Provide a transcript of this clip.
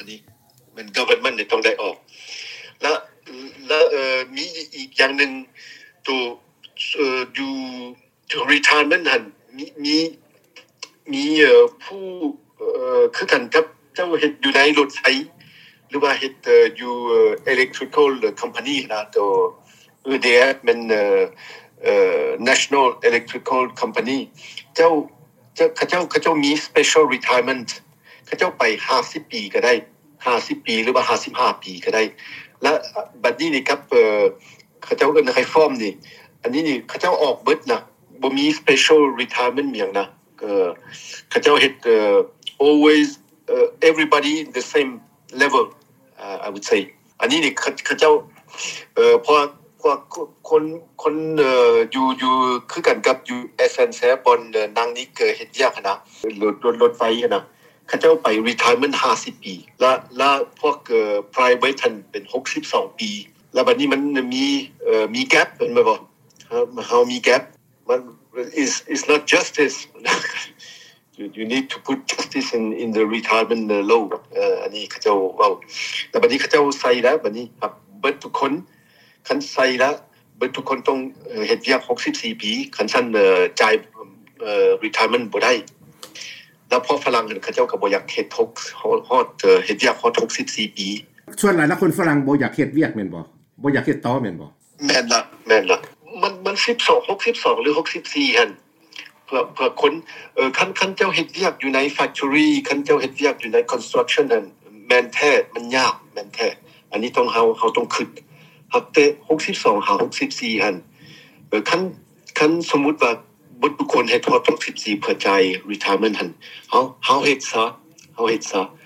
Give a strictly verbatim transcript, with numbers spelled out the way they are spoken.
อันนี้มัน government เนี่ยต้องได้ออกแล้วแล้วเอ่อมีอีกอย่างนึงตัวเอ่ออยู่ตัว retirement หั่นมีมีมีเอ่อผู้เอ่อคือกันกับเจ้าเฮ็ดอยู่ในรถไฟหรือว่าเฮ็ดเอ่ออยู่ electrical company นะตัว อี ดี เอฟ มันเอ่อเอ่อ National Electrical Company เจ้าเจ้าเขาเจ้าเขาเจ้ามี special retirement เขาเจ้าไปห้าสิบปีก็ได้ห้าสิบปีหรือว่าห้าสิบห้าปีก็ได้และบัดนี้นี่ครับเอ่อเขาเจ้าเอิ้นให้ฟอร์มนี่อันนี้นี่เขาเจ้าออกเบิดนะบ่มี special retirement หยังนะเอ่อเขาเจ้าเฮ็ดเอ่อ always uh, everybody in the same level uh, I would say อันนี้นี่เขาเจ้าเอ่อพอพวกคนคนเอ่ออยู่อยู่คือกันกับอยู่ เอส เอ็น ซี บนนางนี้เกิดเฮ็ดยากนะรถรถรถไฟนะเขาเจ้าไป retirement ห้าสิบปีแล้วแล้วพวกเอ่อ private ท่านเป็นหกสิบสองปีแล้วบัดนี้มันมีเอ่อมี gap เห็นมั้ยบ่เฮามี gap มัน is is not justice you, you need to put justice in in the retirement law เอ่ออันนี้เขาเจ้าเว้าแล้วบัดนี้เขาเจ้าใส่แล้วบัดนี้ครับเบิดทุกคนคันใส่แล้วเบิดทุกคนต้องเฮ็ดเวียกหกสิบสี่ปีคันซั่นเอ่อจ่ายเอ่อ retirement บ่ได้แล้วพอฝรั่งเขาเจ้าก็บ่อยากเฮ็ดทกฮอดเอ่อเฮ็ดเวียกฮอดหกสิบสี่ปีส่วนหลายแล้วคนฝรั่งบ่อยากเฮ็ดเวียกแม่นบ่บ่อยากเฮ็ดต่อแม่นบ่แม่นล่ะแม่นล่ะมันมันสิบสอง หกสิบสองหรือหกสิบสี่หั่นเพื่อเพื่อคนเอ่อคันคันเจ้าเฮ็ดเวียกอยู่ใน factory คันเจ้าเฮ็ดเวียกอยู่ใน construction นั่นแม่นแท้มันยากแม่นแท้อันนี้ต้องเฮาเฮาต้องคิดฮักแต่หกสิบสองหาหกสิบสี่หั่นเอ่อคันคันสมมุติว่าบ่ทุกคนเฮ็ดฮอดหกสิบสี่เพื่อจ่าย retirement หั่นเฮาเฮาเฮ็ดซะเฮาเฮ็ดซะ